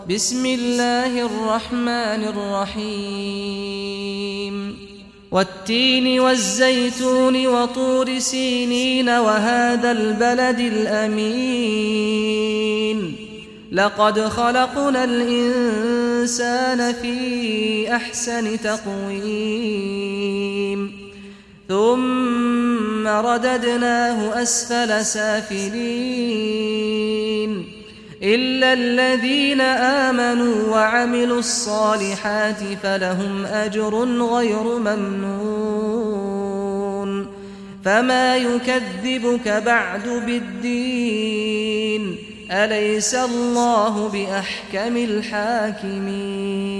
بسم الله الرحمن الرحيم والتين والزيتون وطور سينين وهذا البلد الأمين لقد خلقنا الإنسان في أحسن تقويم ثم رددناه أسفل سافلين إلا الذين آمنوا وعملوا الصالحات فلهم أجر غير ممنون فما يكذبك بعد بالدين أليس الله بأحكم الحاكمين